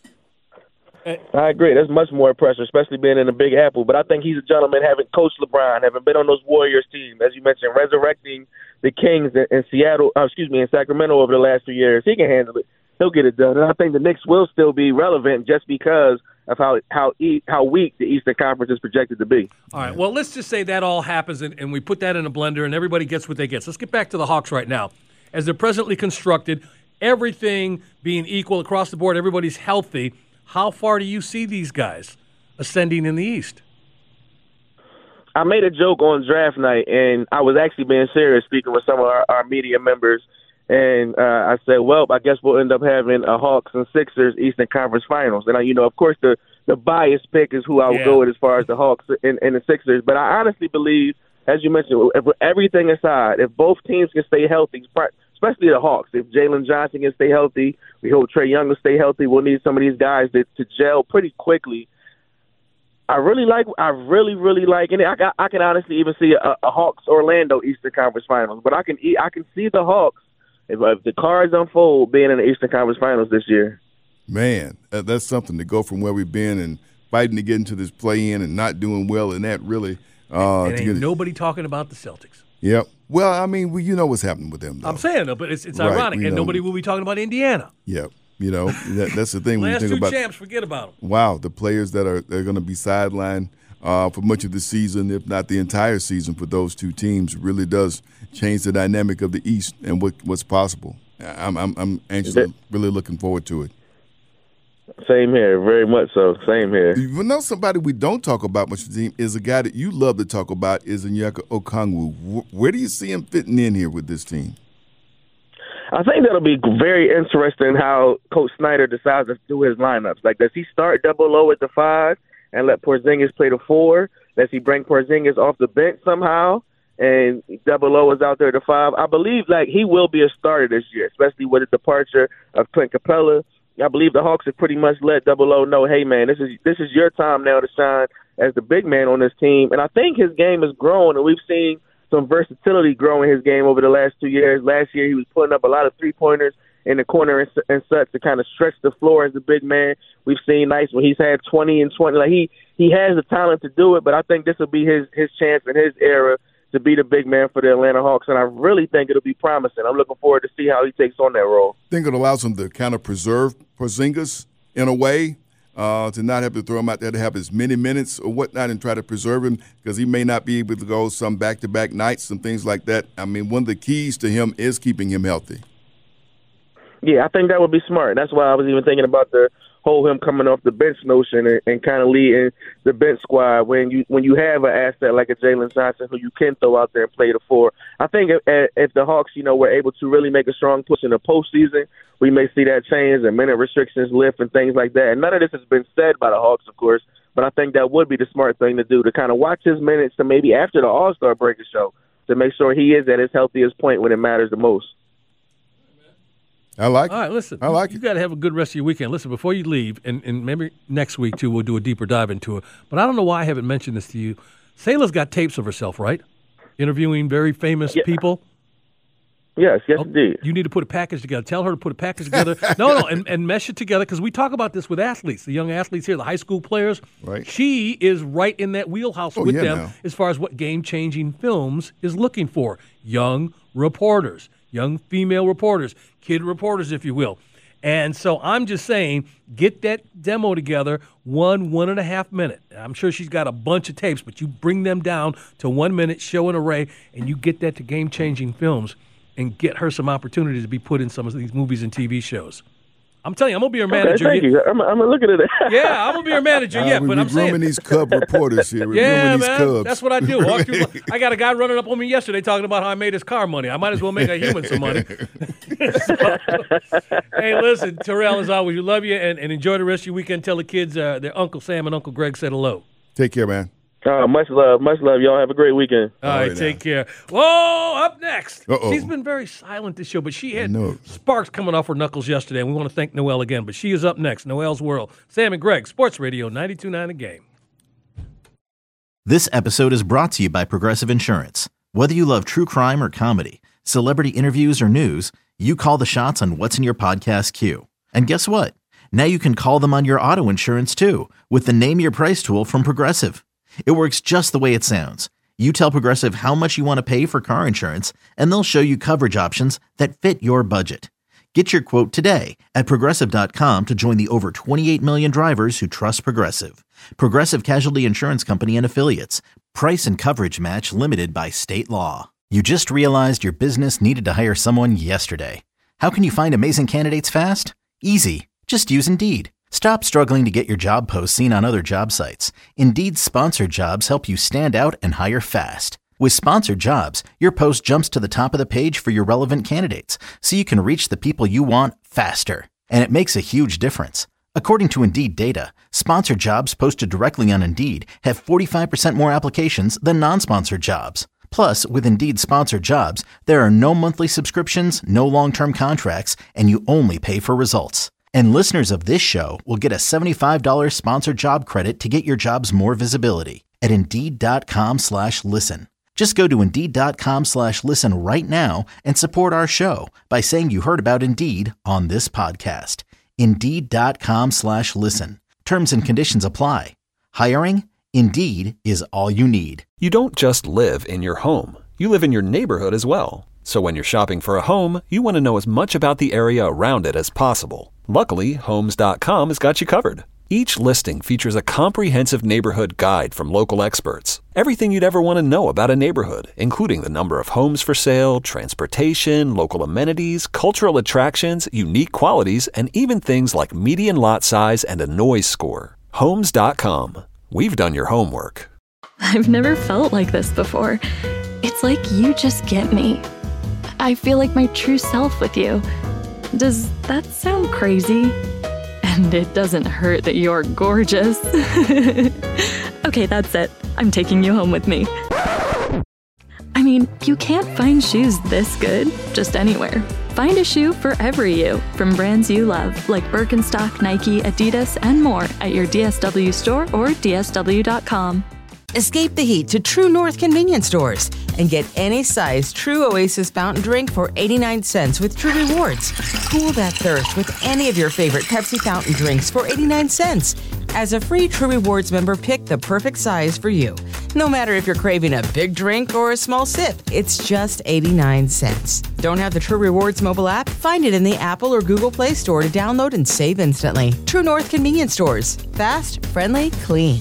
I agree. There's much more pressure, especially being in the Big Apple. But I think he's a gentleman, having coached LeBron, having been on those Warriors teams, as you mentioned, resurrecting the Kings in, in Seattle, uh, excuse me, in Sacramento over the last few years. He can handle it. He'll get it done. And I think the Knicks will still be relevant just because of how how e- how weak the Eastern Conference is projected to be. All right, well, let's just say that all happens and, and we put that in a blender and everybody gets what they get. So let's get back to the Hawks right now. As they're presently constructed, everything being equal across the board, everybody's healthy. How far do you see these guys ascending in the East? I made a joke on draft night, and I was actually being serious speaking with some of our, our media members. And uh, I said, well, I guess we'll end up having a Hawks and Sixers Eastern Conference Finals. And, I, you know, of course, the, the biased pick is who I would Yeah. go with as far as the Hawks and, and the Sixers. But I honestly believe, as you mentioned, if everything aside, if both teams can stay healthy, especially the Hawks, if Jalen Johnson can stay healthy, we hope Trae Young will stay healthy. We'll need some of these guys to, to gel pretty quickly. I really like. I really, really like, and I, I can honestly even see a, a Hawks Orlando Eastern Conference Finals. But I can, I can see the Hawks if, if the cards unfold being in the Eastern Conference Finals this year. Man, that's something to go from where we've been and fighting to get into this play-in and not doing well, and that really. Uh, and ain't get, nobody talking about the Celtics. Yep. Well, I mean, well, you know what's happening with them, though. I'm saying, though, but it's it's right, ironic, and know. nobody will be talking about Indiana. Yep. You know, that, that's the thing when you Last think two about champs, forget about them. Wow, the players that are they're going to be sidelined uh, for much of the season, if not the entire season, for those two teams, really does change the dynamic of the East and what what's possible. I'm I'm, I'm anxiously really looking forward to it. Same here, very much so. Same here. You know, somebody we don't talk about much of the team is a guy that you love to talk about is Onyeka Okongwu. Where do you see him fitting in here with this team? I think that'll be very interesting how Coach Snyder decides to do his lineups. Like, does he start Double O at the five and let Porzingis play the four? Does he bring Porzingis off the bench somehow and Double O is out there at the five? I believe, like, he will be a starter this year, especially with the departure of Clint Capella. I believe the Hawks have pretty much let Double O know, hey, man, this is this is your time now to shine as the big man on this team. And I think his game has grown, and we've seen some versatility grow in his game over the last two years. Last year he was putting up a lot of three-pointers in the corner and, and such to kind of stretch the floor as a big man. We've seen nights when he's had twenty and twenty. Like he, he has the talent to do it, but I think this will be his, his chance in his era to be the big man for the Atlanta Hawks, and I really think it'll be promising. I'm looking forward to see how he takes on that role. I think it allows him to kind of preserve Porzingis in a way, uh, to not have to throw him out there to have as many minutes or whatnot and try to preserve him because he may not be able to go some back-to-back nights, some things like that. I mean, one of the keys to him is keeping him healthy. Yeah, I think that would be smart. That's why I was even thinking about the whole him coming off the bench notion and, and kind of leading the bench squad when you when you have an asset like a Jalen Johnson who you can throw out there and play the four. I think if, if the Hawks, you know, were able to really make a strong push in the postseason, we may see that change and minute restrictions lift and things like that. And none of this has been said by the Hawks, of course, but I think that would be the smart thing to do, to kind of watch his minutes to maybe after the All-Star break or so to make sure he is at his healthiest point when it matters the most. I like All it. right, listen. I like you, it. You got to have a good rest of your weekend. Listen, before you leave, and, and maybe next week, too, we'll do a deeper dive into it. But I don't know why I haven't mentioned this to you. Sayla's got tapes of herself, right? Interviewing very famous yeah. people. Yes, yes, oh, indeed. You need to put a package together. Tell her to put a package together. no, no, and, and mesh it together because we talk about this with athletes, the young athletes here, the high school players. Right. She is right in that wheelhouse oh, with yeah, them now. as far as what game-changing films is looking for. Young reporters, young female reporters, kid reporters, if you will. And so I'm just saying, get that demo together, one, one and a half minute. I'm sure she's got a bunch of tapes, but you bring them down to one minute, show an array, and you get that to game-changing films and get her some opportunities to be put in some of these movies and T V shows. I'm telling you, I'm going to be her manager. Okay, thank you. I'm, I'm looking at it. Yeah, I'm going to be her manager, yeah, uh, we, but we're I'm saying. grooming these Cub reporters here. We're yeah, grooming these man, Cubs. that's what I do. Walk through, I got a guy running up on me yesterday talking about how I made his car money. I might as well make a human some money. So, hey, listen, Terrell, as always, we love you, and, and enjoy the rest of your weekend. Tell the kids uh, their Uncle Sam and Uncle Greg said hello. Take care, man. Uh, much love, much love. Y'all have a great weekend. All, All right, right take care. Whoa, up next. Uh-oh. She's been very silent this show, but she had no. sparks coming off her knuckles yesterday, and we want to thank Noelle again. But she is up next. Noelle's World. Sam and Greg, Sports Radio ninety-two point nine The Game. This episode is brought to you by Progressive Insurance. Whether you love true crime or comedy, celebrity interviews or news, you call the shots on what's in your podcast queue. And guess what? Now you can call them on your auto insurance, too, with the Name Your Price tool from Progressive. It works just the way it sounds. You tell Progressive how much you want to pay for car insurance, and they'll show you coverage options that fit your budget. Get your quote today at Progressive dot com to join the over twenty-eight million drivers who trust Progressive. Progressive Casualty Insurance Company and Affiliates. Price and coverage match limited by state law. You just realized your business needed to hire someone yesterday. How can you find amazing candidates fast? Easy. Just use Indeed. Stop struggling to get your job posts seen on other job sites. Indeed's sponsored jobs help you stand out and hire fast. With sponsored jobs, your post jumps to the top of the page for your relevant candidates, so you can reach the people you want faster. And it makes a huge difference. According to Indeed data, sponsored jobs posted directly on Indeed have forty-five percent more applications than non-sponsored jobs. Plus, with Indeed sponsored jobs, there are no monthly subscriptions, no long-term contracts, and you only pay for results. And listeners of this show will get a seventy-five dollars sponsored job credit to get your jobs more visibility at Indeed.com slash listen. Just go to Indeed.com slash listen right now and support our show by saying you heard about Indeed on this podcast. Indeed.com slash listen. Terms and conditions apply. Hiring? Indeed is all you need. You don't just live in your home. You live in your neighborhood as well. So when you're shopping for a home, you want to know as much about the area around it as possible. Luckily, Homes dot com has got you covered. Each listing features a comprehensive neighborhood guide from local experts. Everything you'd ever want to know about a neighborhood, including the number of homes for sale, transportation, local amenities, cultural attractions, unique qualities, and even things like median lot size and a noise score. Homes dot com. We've done your homework. I've never felt like this before. It's like you just get me. I feel like my true self with you. Does that sound crazy? And it doesn't hurt that you're gorgeous. Okay, that's it. I'm taking you home with me. I mean, you can't find shoes this good just anywhere. Find a shoe for every you from brands you love, like Birkenstock, Nike, Adidas, and more at your D S W store or D S W dot com. Escape the heat to True North convenience stores and get any size True Oasis fountain drink for eighty-nine cents with True Rewards. Cool that thirst with any of your favorite Pepsi fountain drinks for eighty-nine cents. As a free True Rewards member, pick the perfect size for you. No matter if you're craving a big drink or a small sip, it's just eighty-nine cents. Don't have the True Rewards mobile app? Find it in the Apple or Google Play Store to download and save instantly. True North convenience stores. Fast, friendly, clean.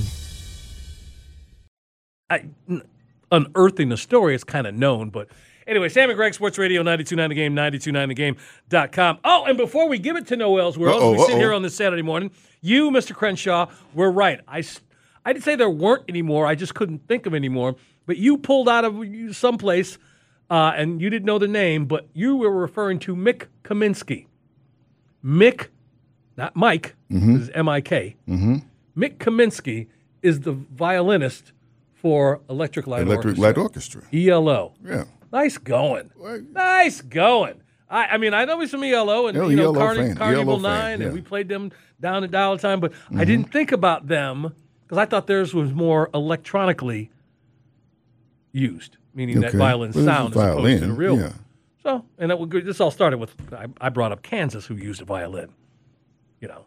I, unearthing the story is kind of known, but anyway, Sam and Greg, Sports Radio, ninety-two point nine The Game, ninety-two point nine the game dot com. Oh, and before we give it to Noel's World, Uh-oh, we sit uh-oh. here on this Saturday morning, you, Mister Crenshaw, were right. I, I didn't say there weren't anymore. I just couldn't think of any more. But you pulled out of someplace, uh, and you didn't know the name, but you were referring to Mick Kaminsky. Mick, not Mike, Mm-hmm. this is M I K. Mm-hmm. Mick Kaminsky is the violinist for Electric Light Electric Orchestra. Light Orchestra. E L O. Yeah. Nice going. Well, Nice going. I, I mean, I know he's from E L O and Yeah, you know E L O Carni- fan. Carnival E L O fan, Nine, yeah. and we played them down at Dial Time, but I didn't think about them because I thought theirs was more electronically used, meaning that Okay. violin Well, this is sound as opposed to the violin, real. yeah. So, and that, would- this all started with I, I brought up Kansas, who used a violin. You know.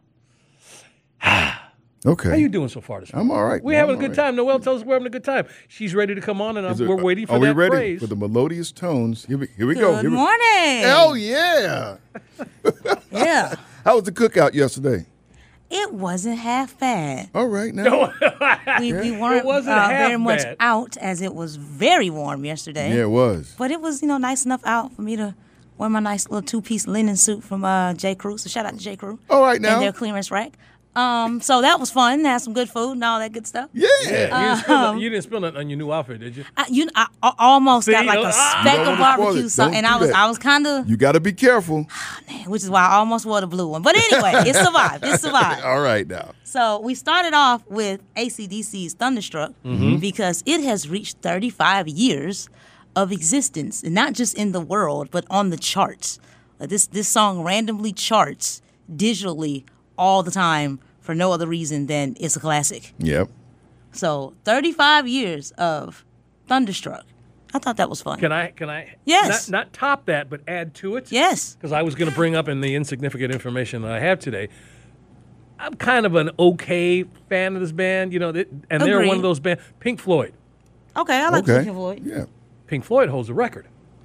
Okay. How you doing so far this morning? I'm all right. We're man. having I'm a good all right. time. Noelle tells us we're having a good time. She's ready to come on, and Is I'm, it- we're waiting for Are that we ready phrase. for the melodious tones? Here we, here we Good go. Here we- morning. Hell yeah. Yeah. How was the cookout yesterday? It wasn't half bad. All right now. We, we weren't It wasn't uh, half very much bad. out as it was very warm yesterday. Yeah, it was. But it was, you know, nice enough out for me to wear my nice little two-piece linen suit from uh, J. Crew. So shout out to J. Crew. All right now. And their clearance rack. Um, so that was fun. Had some good food and all that good stuff. Yeah. Yeah, you, didn't spill Um, nothing, you didn't spill nothing on your new outfit, did you? I, you, I, I almost See, got like you a know, ah! speck You don't of wanna spoil barbecue it. sauce, Don't and do I was that. I was kind of, You got to be careful. which is why I almost wore the blue one. But anyway, it survived. It survived. All right now. So we started off with A C D C's Thunderstruck because it has reached thirty-five years of existence, and not just in the world, but on the charts. Uh, this this song randomly charts digitally all the time for no other reason than it's a classic. Yep. So thirty-five years of Thunderstruck. I thought that was fun. Can I? Can I? Yes. Not, not top that, but add to it. Yes. Because I was going to bring up in the insignificant information that I have today. I'm kind of an okay fan of this band, you know, that, and they're Agreed. one of those bands. Pink Floyd. Okay, I like Okay. Pink Floyd. Yeah. Pink Floyd holds the record.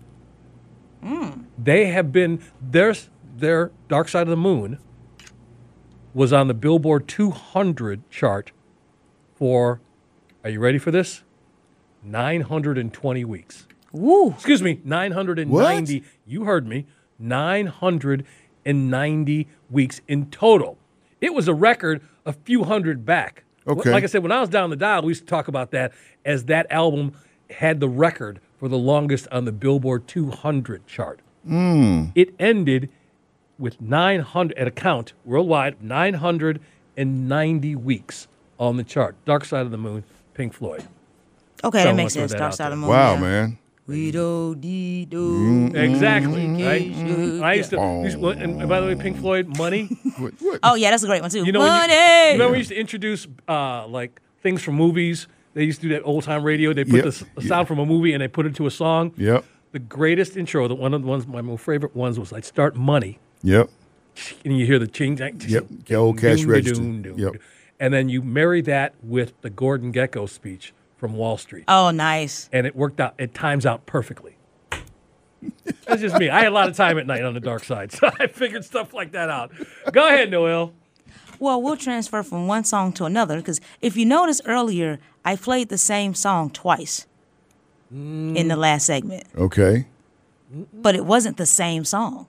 Mm. They have been their their Dark Side of the Moon was on the Billboard two hundred chart for, are you ready for this? nine hundred twenty weeks. Woo. Excuse me, nine hundred ninety. What? You heard me. nine hundred ninety weeks in total. It was a record a few hundred back. Okay. Like I said, when I was down the dial, we used to talk about that as that album had the record for the longest on the Billboard two hundred chart. Mm. It ended with nine hundred, at a count worldwide, nine hundred ninety weeks on the chart. Dark Side of the Moon, Pink Floyd. Okay, So I that makes wanna throw sense. that Dark out Side of the there. Moon. Wow, yeah. man. We do dee do. Exactly, right? I used to, used to- and, and by the way, Pink Floyd, Money. What, what? Oh yeah, that's a great one too. You know, when Money. you, remember we used to introduce uh, like things from movies. They used to do that old time radio. They put Yep. the s- a sound from a movie and they put it to a song. Yep. The greatest intro, the one of the ones, my most favorite ones was I'd start Money, Yep. and you hear the ching, Yep. The old cash register. Yep. And then you marry that with the Gordon Gekko speech from Wall Street. Oh, nice. And it worked out. It times out perfectly. That's just me. I had a lot of time at night on the dark side, so I figured stuff like that out. Go ahead, Noel. Well, we'll transfer from one song to another because if you noticed earlier, I played the same song twice in the last segment, Okay. but it wasn't the same song.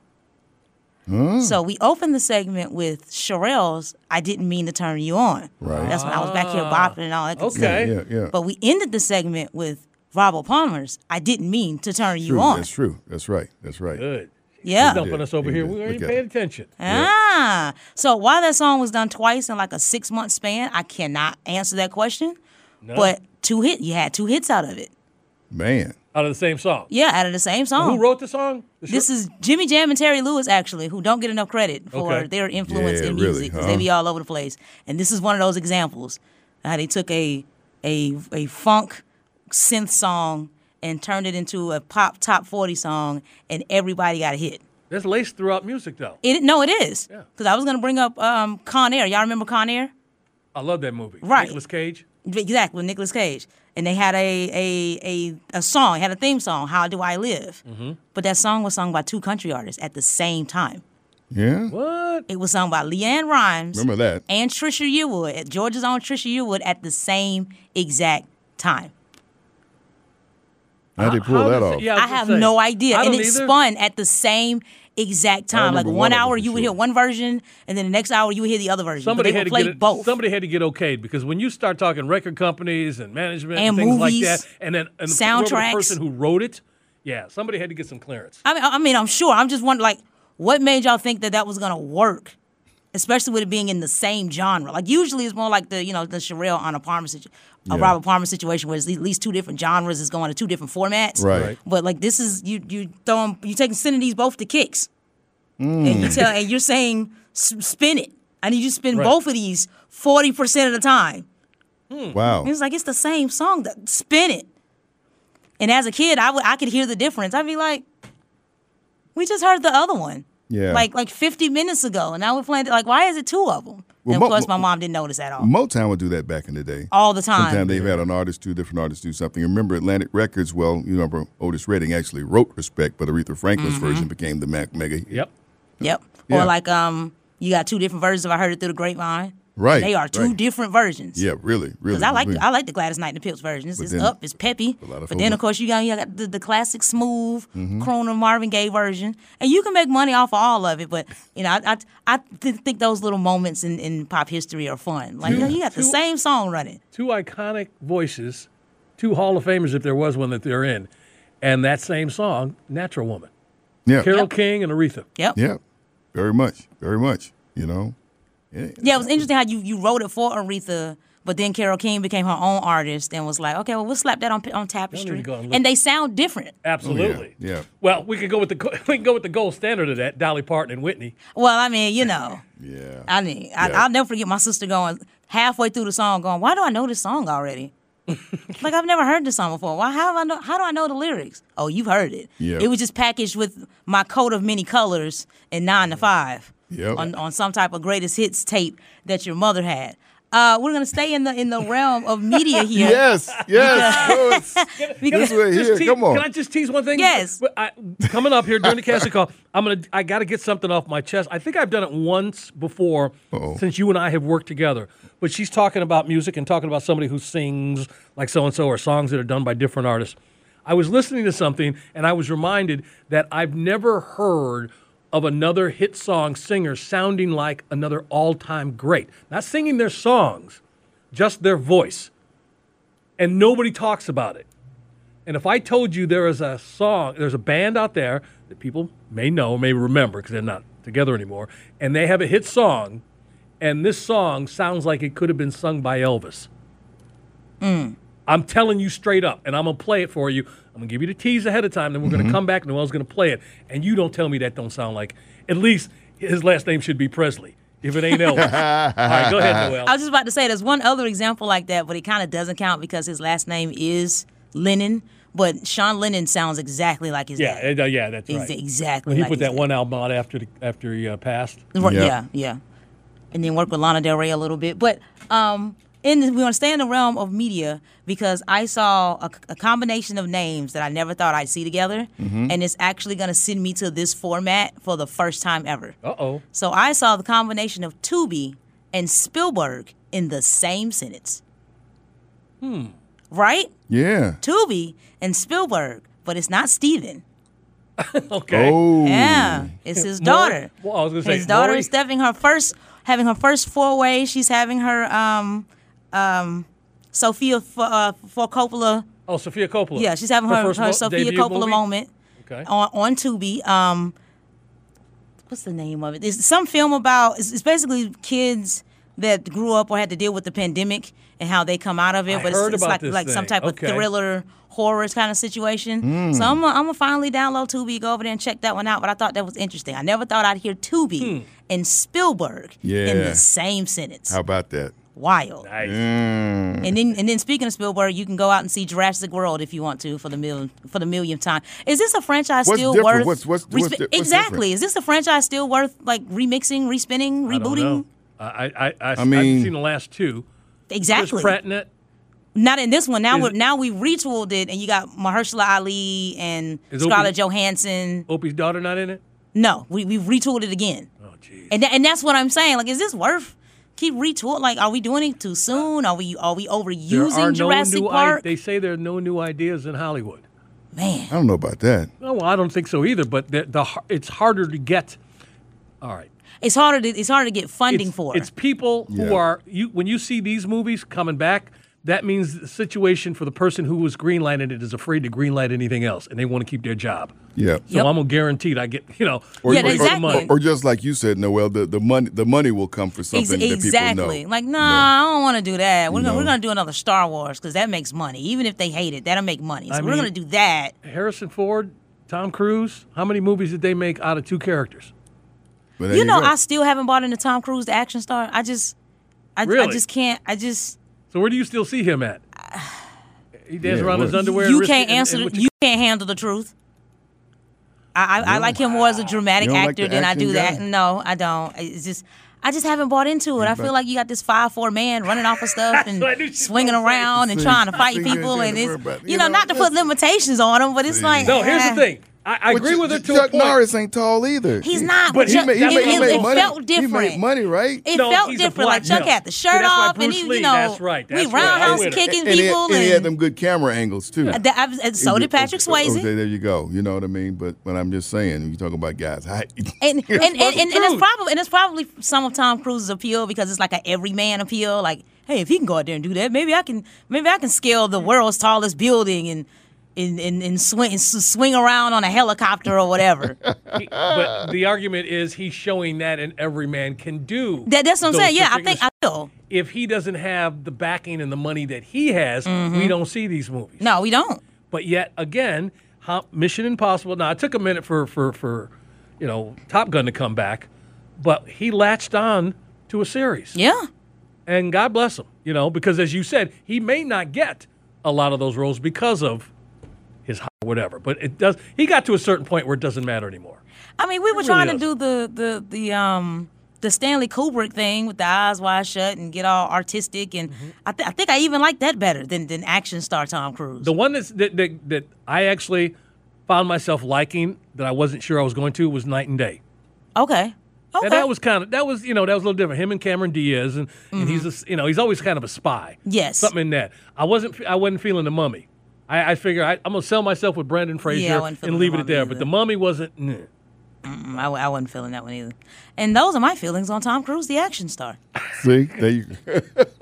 Huh? So we opened the segment with Sherelle's "I Didn't Mean to Turn You On." Right. That's when I was back here bopping and all that good stuff. Okay. Yeah, yeah. But we ended the segment with Robert Palmer's "I Didn't Mean to Turn You True. On." That's true. That's right. That's right. Good. Yeah. Dumping us over Yeah, here. yeah. We weren't Look even at paying it. attention. Ah. So while that song was done twice in like a six month span, I cannot answer that question. No. But two hit, you had two hits out of it. Man. Out of the same song. Yeah, out of the same song. Who wrote the song? The This sh- is Jimmy Jam and Terry Lewis, actually, who don't get enough credit for Okay. their influence Yeah, in really, music because huh? they be all over the place. And this is one of those examples how they took a a a funk synth song and turned it into a pop top forty song, and everybody got a hit. There's lace throughout music, though. It no, it is Yeah. because I was gonna bring up um, Con Air. Y'all remember Con Air? I love that movie. Right. Nicolas Cage. Exactly, with Nicolas Cage. And they had a a a, a song, had a theme song, How Do I Live? Mm-hmm. But that song was sung by two country artists at the same time. Yeah. What? It was sung by Leanne Rimes Remember that. and Trisha Yearwood, Georgia's own Trisha Yearwood, at the same exact time. How'd they pull How that does it- off? yeah, I was gonna have say. no idea. I And don't it either. spun at the same exact time. Like remember one one of hour them you for would hear sure. one version, and then the next hour you would hear the other version. Somebody but they had would to play get it, both. Somebody had to get okayed because when you start talking record companies and management and, And things movies, like that, and then and the, soundtracks. whoever the person who wrote it, yeah, somebody had to get some clearance. I mean, I mean, I'm sure. I'm just wondering, like, what made y'all think that that was gonna work, especially with it being in the same genre? Like, usually it's more like the, you know, the Sherelle on a Palmer situation, a Yeah. Robert Palmer situation, where it's at least two different genres is going to two different formats. Right. Right. But like, this is you, you throwing, you taking sending these both to kicks, and you tell, and you're saying s- spin it. I need you to spin Right. both of these forty percent of the time. Wow. And it's like it's the same song. That spin it. And as a kid, I would I could hear the difference. I'd be like, we just heard the other one. Yeah. Like like fifty minutes ago, and now we're playing. Like, why is it two of them? Well, and Mo- of course, my Mo- mom didn't notice at all. Motown would do that back in the day. All the time. Sometimes they've had an artist, two different artists do something. Remember Atlantic Records? Well, you remember Otis Redding actually wrote "Respect," but Aretha Franklin's Mm-hmm. version became the Mac mega hit. Yep. Yep. Yeah. Or like um, you got two different versions of "I Heard It Through the Grapevine." Right, They are two right. different versions. Yeah, really, really. Because I like really. I like the Gladys Knight and the Pips version. It's, But it's then up, it's peppy. a lot of But then folk- of course you got you got the, the classic smooth Mm-hmm. crooner Marvin Gaye version, and you can make money off of all of it. But you know I I, I th- think those little moments in, in pop history are fun. Like you, know, you got the Two- same song running. Two iconic voices, two Hall of Famers if there was one that they're in, and that same song, "Natural Woman," yeah, Carole Yep. King and Aretha. Yep. yeah, very much, very much. You know, yeah, Yeah, it was interesting how you, you wrote it for Aretha, but then Carole King became her own artist and was like, okay, well, we'll slap that on on Tapestry. go and look. And they sound different. Absolutely. Oh, yeah. Well, we could go with the go- we can go with the gold standard of that, Dolly Parton and Whitney. Well, I mean, you know. yeah. I mean, I, Yeah. I'll never forget my sister going halfway through the song, going, "Why do I know this song already? Like I've never heard this song before. Why? How have I know? How do I know the lyrics? Oh, you've heard it. Yeah. It was just packaged with my coat of many colors and nine to five Yep. on on some type of greatest hits tape that your mother had. Uh, we're gonna stay in the in the realm of media here. Yes, yes. Louis. Because- This way Just here. tease- Come on. Can I just tease one thing? Yes. But I, coming up here during the casting call, I'm gonna. I got to get something off my chest. I think I've done it once before Uh-oh. since you and I have worked together. But she's talking about music and talking about somebody who sings like so and so, or songs that are done by different artists. I was listening to something and I was reminded that I've never heard of another hit song singer sounding like another all-time great. Not singing their songs, just their voice. And nobody talks about it. And if I told you there is a song, there's a band out there that people may know, may remember because they're not together anymore, and they have a hit song, and this song sounds like it could have been sung by Elvis. I'm telling you straight up, and I'm going to play it for you. I'm going to give you the tease ahead of time, then we're going to come back and Noel's going to play it. And you don't tell me that don't sound like, at least his last name should be Presley, if it ain't Elvis. All right, go ahead, Noel. I was just about to say, there's one other example like that, but it kind of doesn't count because his last name is Lennon. But Sean Lennon sounds exactly like his yeah, dad. Uh, yeah, that's He's right. exactly When he like put his that dad. one album out after the, after he uh, passed. Right, Yep. Yeah, yeah. And then work with Lana Del Rey a little bit. But um, in the, we want to stay in the realm of media because I saw a, a combination of names that I never thought I'd see together. And it's actually going to send me to this format for the first time ever. Uh-oh. So I saw the combination of Tubi and Spielberg in the same sentence. Hmm. Right? Yeah. Tubi and Spielberg, but it's not Steven. Okay. Oh. Yeah, it's his Maury- daughter. Well, I was gonna say, his daughter Maury- is having her first, having her first foray. She's having her um, um, Sophia F- uh, for Coppola. Oh, Sophia Coppola. Yeah, she's having her, her, first mo- Sophia debut Coppola movie? moment Okay. on on Tubi. Um, what's the name of it? It's some film about. It's, it's basically kids that grew up or had to deal with the pandemic and how they come out of it. I but heard it's, it's about like this like some thing. type Okay. of thriller horror kind of situation. So I'm gonna, I'm gonna finally download Tubi, go over there and check that one out. But I thought that was interesting. I never thought I'd hear Tubi Hmm. and Spielberg in Yeah. the same sentence. How about that? Wild. Nice. Mm. And then, and then speaking of Spielberg, you can go out and see Jurassic World if you want to for the mil- for the millionth time. Is this a franchise What's still different? worth? What's- what's- respe- what's di- what's exactly. different? Is this a franchise still worth like remixing, respinning, I don't rebooting? know. I, I, I, I, I mean- I've seen the last two. Exactly. Chris Pratt in it. Not in this one. Now Is we it- now we retooled it, and you got Mahershala Ali and Is Scarlett Opie- Johansson. Opie's daughter not in it? No, we we've retooled it again. Oh, jeez. And tha- and that's what I'm saying. Like, is this worth keep retool? Like, are we doing it too soon? Are we are we There are overusing no Jurassic new Park? I- they say there are no new ideas in Hollywood. Man, I don't know about that. Oh, well, I don't think so either, but the, the har- it's harder to get. All right. it's harder to it's harder to get funding it's, for. It's people who Yeah. are you when you see these movies coming back. That means the situation for the person who was greenlighting it is afraid to greenlight anything else, and they want to keep their job. Yeah. So Yep. I'm gonna guaranteed I get you know. Or, Yeah, or- or- exactly. Or, or just like you said, Noel, the, the money the money will come for Ex- something that people exactly. know. Like, nah, I don't want to do that. We're gonna No. we're gonna do another Star Wars because that makes money. Even if they hate it, that'll make money. So I we're mean- gonna do that. Harrison Ford, Tom Cruise. How many movies did they make out of two characters? But there You know, go. I still haven't bought into Tom Cruise, the action star. I just, I, I Really? just can't. I just. So where do you still see him at? He dances Yeah, around in his what- underwear. You and can't and- answer. and the, with the- you can't handle the truth. I, I, I like him more as a dramatic You don't like actor the than I action do that. guy? No, I don't. It's just. I just haven't bought into it. I feel like you got this five four man running off of stuff and what I knew she was swinging gonna say. around and See, trying to fight see, you people, ain't and gotta it's worry about it. you You know know, not to put limitations on him, but it's like No, here's eh. the thing. I, I But agree you- with her to Chuck a point. Norris ain't tall either. He's not, But but he Chuck- made- he it, made- he it- made it money. felt He different. made money, right? It No, felt he's a different. Like black Chuck male. had the See, shirt that's why off, and Bruce he, Lee, you know, that's right, we that's right. roundhouse I'm with her. kicking and, he had, people, and he had them good camera angles too. and, that- I- and so did Patrick Swayze. Okay, there you go. You know what I mean? But when I'm just saying, you talking about guys, height. And and, and, and, and it's truth. probably and it's probably some of Tom Cruise's appeal because it's like an everyman appeal. Like, hey, if he can go out there and do that, maybe I can maybe I can scale the world's tallest building and and, and, and swing and s- swing around on a helicopter or whatever. He- but the argument is he's showing that and every man can do. that, that's what I'm those saying. Yeah, I particular think I will. if he doesn't have the backing and the money that he has, we don't see these movies. No, we don't. But yet again, how, Mission Impossible. Now it took a minute for for for you know Top Gun to come back, but he latched on to a series. Yeah. And God bless him, you know, because as you said, he may not get a lot of those roles because of his height or whatever. But it does. He got to a certain point where it doesn't matter anymore. I mean, we were really trying to does. do the the the um the Stanley Kubrick thing with the eyes wide shut and get all artistic, and I, th- I think I even like that better than than action star Tom Cruise. The one that's, that, that that I actually found myself liking that I wasn't sure I was going to was Night and Day. okay. Okay. And that was kind of that was you know that was a little different. Him and Cameron Diaz, and, and he's a, you know he's always kind of a spy. Yes. something in that. I wasn't I wasn't feeling The Mummy. I, I figure I, I'm gonna sell myself with Brendan Fraser wasn't feeling and leave The it at there. Mummy But either. The Mummy wasn't. Nah. Mm, I, I wasn't feeling that one either. And those are my feelings on Tom Cruise, the action star. See, there you go.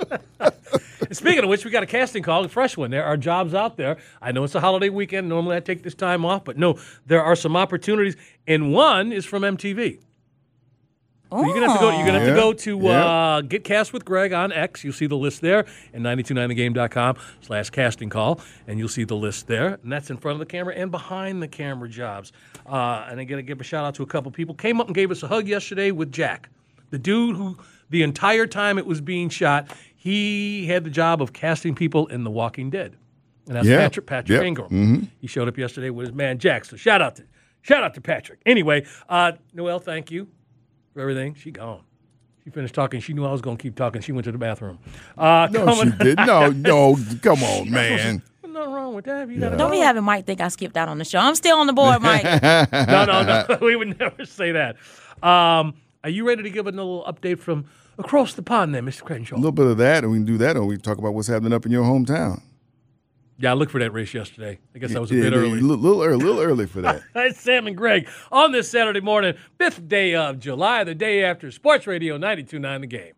And speaking of which, we got a casting call, a fresh one. There are jobs out there. I know it's a holiday weekend. Normally I take this time off, but no, there are some opportunities, and one is from M T V. You're gonna have to go. You're gonna have Yeah. to go to Yeah. uh, Get Cast with Greg on X. You'll see the list there, and nine two nine the game dot com slash casting call, and you'll see the list there. And that's in front of the camera and behind the camera jobs. Uh, and I'm gonna give a shout out to a couple people. Came up and gave us a hug yesterday with Jack, the dude who the entire time it was being shot, he had the job of casting people in The Walking Dead, and that's Yeah. Patrick Patrick Yep. Ingram. Mhm. He showed up yesterday with his man Jack. So shout out to shout out to Patrick. Anyway, uh, Noelle, thank you for everything. She gone. She finished talking. She knew I was going to keep talking. She went to the bathroom. Uh, No, coming- she did. No, no, come on, man. There's nothing wrong with that. You gotta Don't be having Mike think I skipped out on the show. I'm still on the board, Mike. no, no, no. We would never say that. Um, are you ready to give a little update from across the pond there, Mister Crenshaw? A little bit of that, and we can do that, or we can talk about what's happening up in your hometown. Yeah, I looked for that race yesterday. I guess I was a Yeah, bit yeah, early. A little, little early, little early for that. It's Sam and Greg on this Saturday morning, fifth day of July, the day after Sports Radio ninety-two point nine The Game.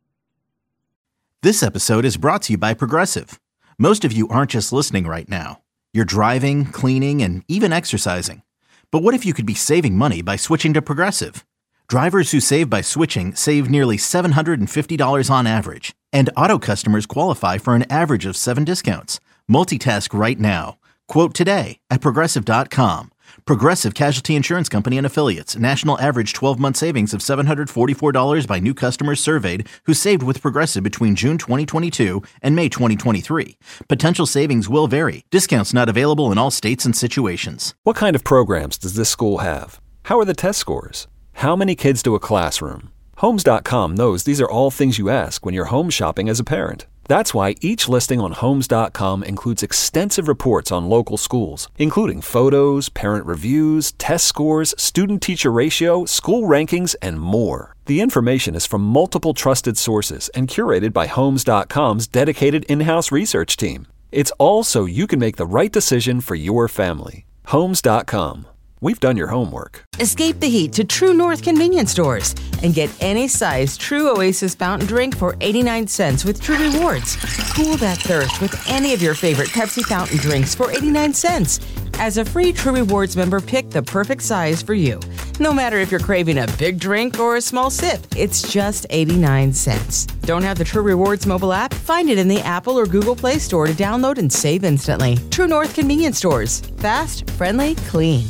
This episode is brought to you by Progressive. Most of you aren't just listening right now. You're driving, cleaning, and even exercising. But what if you could be saving money by switching to Progressive? Drivers who save by switching save nearly seven hundred fifty dollars on average. And auto customers qualify for an average of seven discounts. Multitask right now. Quote today at Progressive dot com. Progressive Casualty Insurance Company and Affiliates. National average twelve-month savings of seven hundred forty-four dollars by new customers surveyed who saved with Progressive between June twenty twenty-two and May twenty twenty-three. Potential savings will vary. Discounts not available in all states and situations. What kind of programs does this school have? How are the test scores? How many kids do a classroom? Homes dot com knows these are all things you ask when you're home shopping as a parent. That's why each listing on Homes dot com includes extensive reports on local schools, including photos, parent reviews, test scores, student-teacher ratio, school rankings, and more. The information is from multiple trusted sources and curated by Homes dot com's dedicated in-house research team. It's all so you can make the right decision for your family. Homes dot com. We've done your homework. Escape the heat to True North convenience stores and get any size True Oasis fountain drink for eighty-nine cents with True Rewards. Cool that thirst with any of your favorite Pepsi fountain drinks for eighty-nine cents. As a free True Rewards member, pick the perfect size for you. No matter if you're craving a big drink or a small sip, it's just eighty-nine cents. Don't have the True Rewards mobile app? Find it in the Apple or Google Play Store to download and save instantly. True North convenience stores. Fast, friendly, clean.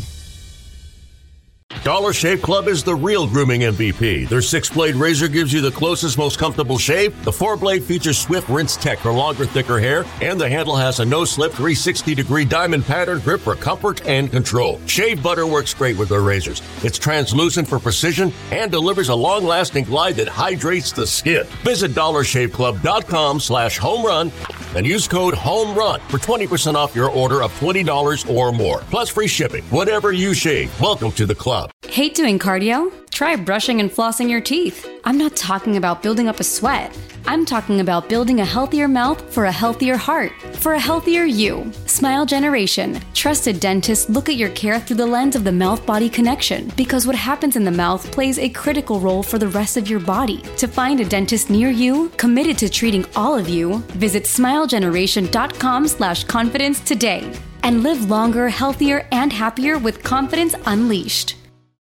Dollar Shave Club is the real grooming M V P. Their six-blade razor gives you the closest, most comfortable shave. The four-blade features Swift Rinse Tech for longer, thicker hair. And the handle has a no-slip three hundred sixty degree diamond pattern grip for comfort and control. Shave butter works great with their razors. It's translucent for precision and delivers a long-lasting glide that hydrates the skin. Visit dollar shave club dot com slash home run and use code HOMERUN for twenty percent off your order of twenty dollars or more. Plus free shipping. Whatever you shave, welcome to the club. Hate doing cardio? Try brushing and flossing your teeth. I'm not talking about building up a sweat. I'm talking about building a healthier mouth for a healthier heart, for a healthier you. Smile Generation. Trusted dentists look at your care through the lens of the mouth-body connection, because what happens in the mouth plays a critical role for the rest of your body. To find a dentist near you, committed to treating all of you, visit smile generation dot com slash confidence today and live longer, healthier, and happier with confidence unleashed.